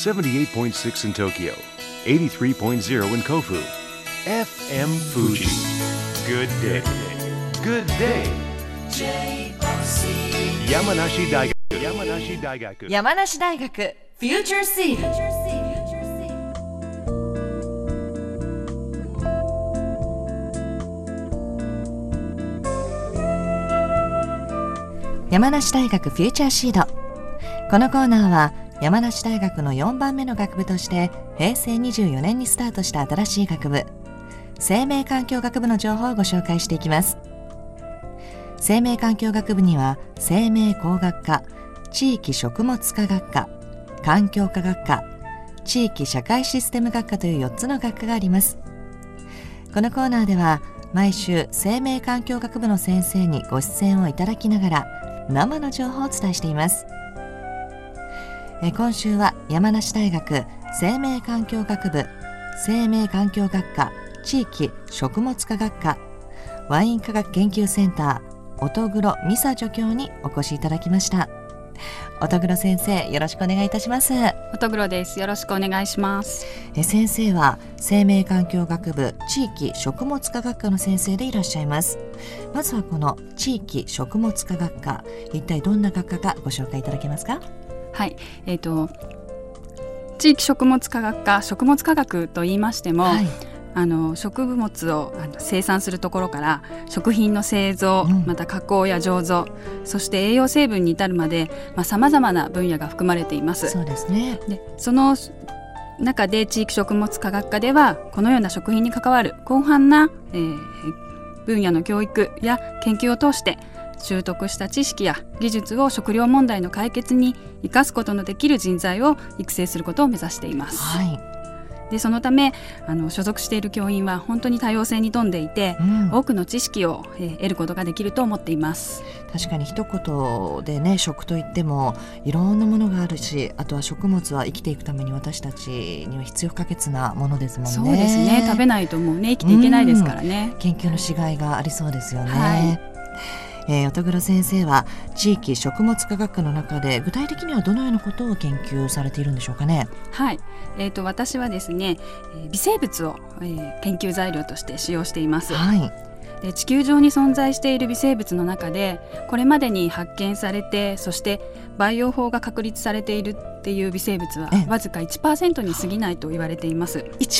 78.6 in Tokyo, 83.0 in Kofu. FM Fuji. Good day. Good day. Yamanashi Daigaku. 山梨大学 Future Seed。 山梨大学フューチャーシード。このコーナーは山梨大学の4番目の学部として平成24年にスタートした新しい学部、生命環境学部の情報をご紹介していきます。生命環境学部には生命工学科、地域食物科学科、環境科学科、地域社会システム学科という4つの学科があります。このコーナーでは毎週生命環境学部の先生にご出演をいただきながら生の情報をお伝えしています。今週は山梨大学生命環境学部生命環境学科地域食物科学科ワイン科学研究センター音黒美沙助教にお越しいただきました。音黒先生、よろしくお願いいたします。 音黒です。よろしくお願いします。 先生は生命環境学部地域食物科学科の先生でいらっしゃいます。まずはこの地域食物科学科、一体どんな学科かご紹介いただけますか？ はい、地域食物科学科、食物科学と言いましても、はい、植物を生産するところから食品の製造、また加工や醸造、そして栄養成分に至るまでさまざまな分野が含まれています。 そうですね。 でその中で地域食物科学科ではこのような食品に関わる広範な、分野の教育や研究を通して習得した知識や技術を食料問題の解決に生かすことのできる人材を育成することを目指しています。 はい。でそのため所属している教員は本当に多様性に富んでいて、多くの知識を、得ることができると思っています。 確かに一言でね、食といってもいろんなものがあるし、あとは食物は生きていくために私たちには必要不可欠なものですもんね。 そうですね。食べないともうね生きていけないですからね。 研究のしがいがありそうですよね。 はい。 音黒先生は地域食物科学科の中で具体的にはどのようなことを研究されているんでしょうかね？ はい、私はですね、微生物を、研究材料として使用しています。 はい。 で地球上に存在している微生物の中でこれまでに発見されて、そして培養法が確立されているっていう微生物はわずか 1% に過ぎないと言われています。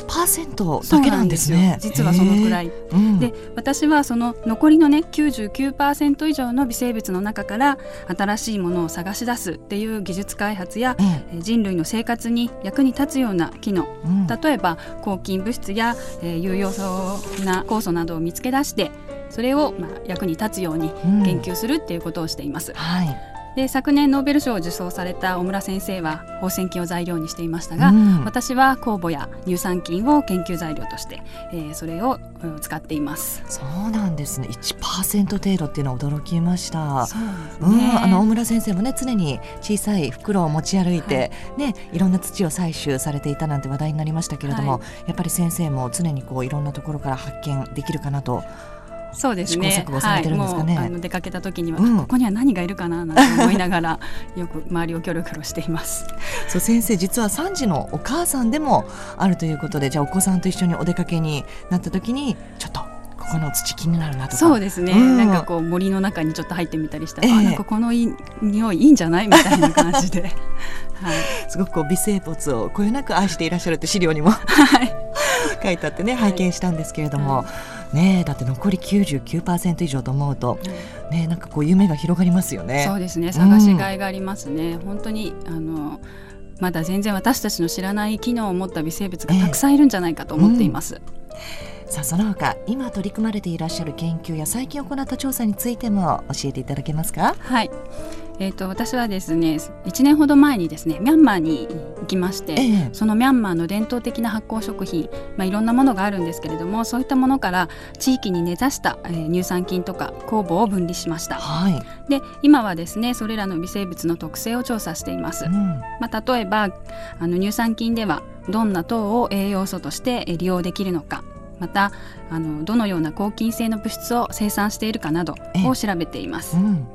1% だけなんですね。 実はそのくらい、で私はその残りのね 99% 以上の微生物の中から新しいものを探し出すっていう技術開発や、人類の生活に役に立つような機能、例えば抗菌物質や、有用な酵素などを見つけ出してそれを役に立つように研究するっていうことをしています。 はい。 で昨年ノーベル賞を受賞された小村先生は放線菌を材料にしていましたが、私は酵母や乳酸菌を研究材料として、それを使っています。 そうなんですね。 1% 程度っていうのは驚きました。 そうですね。 大村先生もね、常に小さい袋を持ち歩いて、いろんな土を採取されていたなんて話題になりましたけれども、やっぱり先生も常にこういろんなところから発見できるかなと。 そうですね。 試行錯誤されてるんですかね。 もう出かけた時には、ここには何がいるかななんて思いながらよく周りをキョロキョロしています。 そう、先生実は3児のお母さんでもあるということで、じゃあお子さんと一緒にお出かけになった時にちょっとここの土気になるなとか。 そうですね、なんかこう森の中にちょっと入ってみたりしたら、なんかこの匂いいいんじゃないみたいな感じで、はい、 すごくこう微生物をこよなく愛していらっしゃるって資料にも書いてあってね、拝見したんですけれども、ね、だって残り 99% 以上と思うと、なんかこう夢が広がりますよね。 そうですね。探しがいがありますね。本当にまだ全然私たちの知らない機能を持った微生物がたくさんいるんじゃないかと思っています。 さあその他今取り組まれていらっしゃる研究や最近行った調査についても教えていただけますか？ はい、私はですね1年ほど前にですねミャンマーに行きまして、そのミャンマーの伝統的な発酵食品、いろんなものがあるんですけれども、そういったものから地域に根ざした、乳酸菌とか酵母を分離しました。 はい、 で今はですねそれらの微生物の特性を調査しています。例えば乳酸菌ではどんな糖を栄養素として利用できるのか、またどのような抗菌性の物質を生産しているかなどを調べています。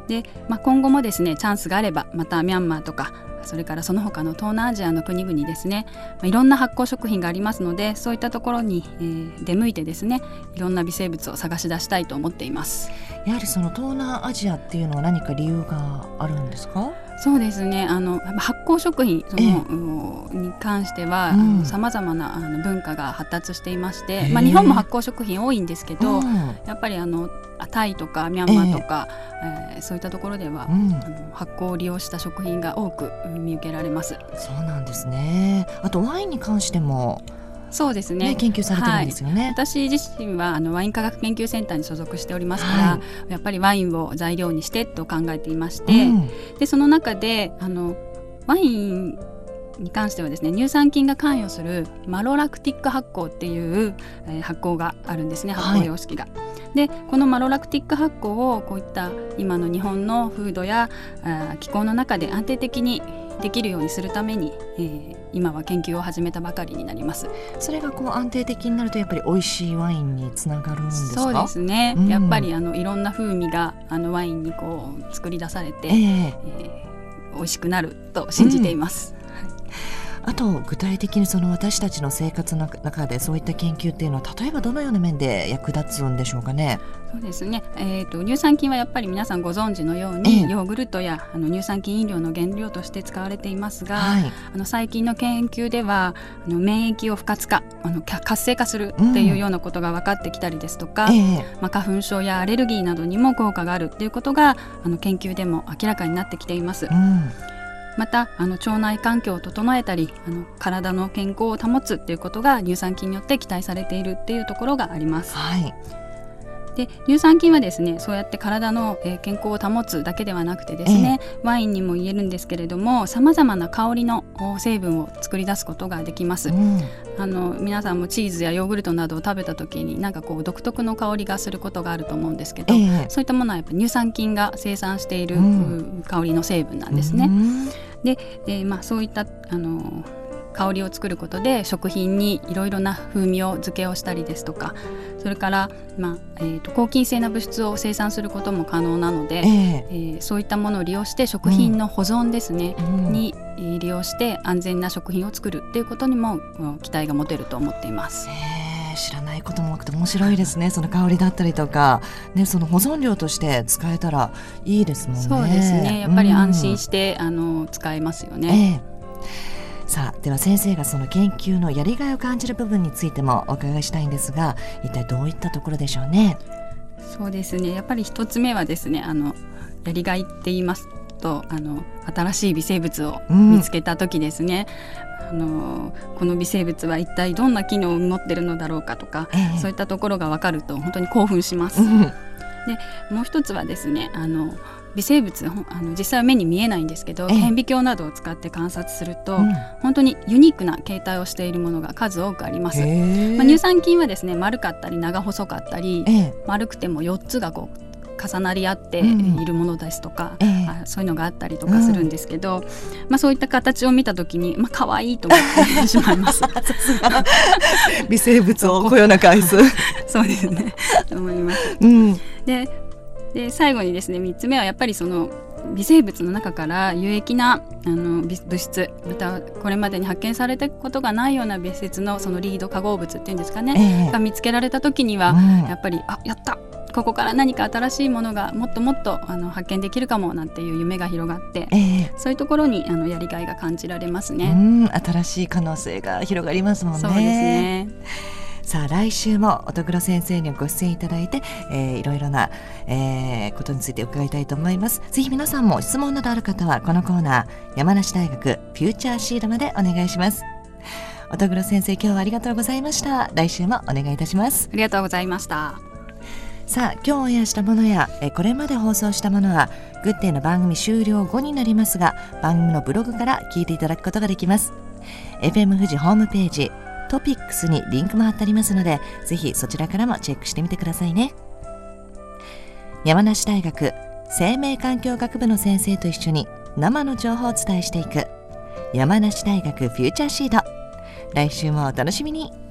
で、今後もですねチャンスがあればまたミャンマーとかそれからその他の東南アジアの国々ですね、いろんな発酵食品がありますので、そういったところに、出向いてですねいろんな微生物を探し出したいと思っています。 やはりその東南アジアっていうのは何か理由があるんですか？ そうですね、発酵食品に関してはさまざまな文化が発達していまして、日本も発酵食品多いんですけど、やっぱりタイとかミャンマーとか、そういったところでは、発酵を利用した食品が多く見受けられます。 そうなんですね。あとワインに関してもそうですね、 研究されてるんですよね。 私自身はワイン科学研究センターに所属しておりますから、やっぱりワインを材料にしてと考えていまして、でその中でワインに関してはですね、乳酸菌が関与するマロラクティック発酵っていう、発酵があるんですね、発酵様式が。でこのマロラクティック発酵をこういった今の日本の風土や気候の中で安定的にできるようにするために、今は研究を始めたばかりになります。 それが安定的になるとやっぱり美味しいワインにつながるんですか？ そうですね、やっぱりいろんな風味がワインに作り出されて、美味しくなると信じています。 あと具体的に私たちの生活の中でそういった研究っていうのは例えばどのような面で役立つんでしょうかね？ そうですね、乳酸菌はやっぱり皆さんご存知のように、ヨーグルトや乳酸菌飲料の原料として使われていますが、最近の研究では免疫を不活化活性化するっていうようなことが分かってきたりですとか、花粉症やアレルギーなどにも効果があるっていうことが研究でも明らかになってきています。また腸内環境を整えたり体の健康を保つっていうことが乳酸菌によって期待されているっていうところがあります。で乳酸菌はですねそうやって体の健康を保つだけではなくてですね、ワインにも言えるんですけれどもさまざまな香りの成分を作り出すことができます。皆さんもチーズやヨーグルトなどを食べた時に独特の香りがすることがあると思うんですけど、そういったものはやっぱ乳酸菌が生産している、香りの成分なんですね。で、そういった香りを作ることで食品にいろいろな風味を付けをしたりですとか、それから、抗菌性な物質を生産することも可能なので、そういったものを利用して食品の保存ですね、に利用して安全な食品を作るっていうことにも期待が持てると思っています。 知らないことも多くて面白いですね。その香りだったりとか、その保存料として使えたらいいですもんね。 そうですね、やっぱり安心して、使えますよね。 さあでは先生がその研究のやりがいを感じる部分についてもお伺いしたいんですが、一体どういったところでしょうね？ そうですね、やっぱり一つ目はですねやりがいって言いますと新しい微生物を見つけた時ですね、この微生物は一体どんな機能を持っているのだろうかとか、そういったところが分かると本当に興奮します。でもう一つはですね微生物実際は目に見えないんですけど、顕微鏡などを使って観察すると、本当にユニークな形態をしているものが数多くあります。乳酸菌はですね丸かったり長細かったり、丸くても4つが重なり合っているものですとか、そういうのがあったりとかするんですけど、そういった形を見た時に可愛いと思ってしまいます。 微生物をこよなく愛すそうですねと思います。で最後にですね3つ目はやっぱりその微生物の中から有益な物質、またこれまでに発見されたことがないような別説のそのリード化合物っていうんですかね、が見つけられた時には、やっぱりやったここから何か新しいものがもっともっと発見できるかもなんていう夢が広がって、そういうところにやりがいが感じられますね。 新しい可能性が広がりますもんね。 そうですね。 さあ来週も乙黒先生にご出演いただいて、いろいろな、ことについて伺いたいと思います。ぜひ皆さんも質問などある方はこのコーナー山梨大学フューチャーシードまでお願いします。乙黒先生今日はありがとうございました。来週もお願いいたします。 ありがとうございました。 さあ今日オンエアしたものやこれまで放送したものはグッデイの番組終了後になりますが、番組のブログから聞いていただくことができます。 FM 富士ホームページトピックスにリンクも貼ってありますので、ぜひそちらからもチェックしてみてくださいね。山梨大学生命環境学部の先生と一緒に生の情報をお伝えしていく山梨大学フューチャーシード、来週もお楽しみに。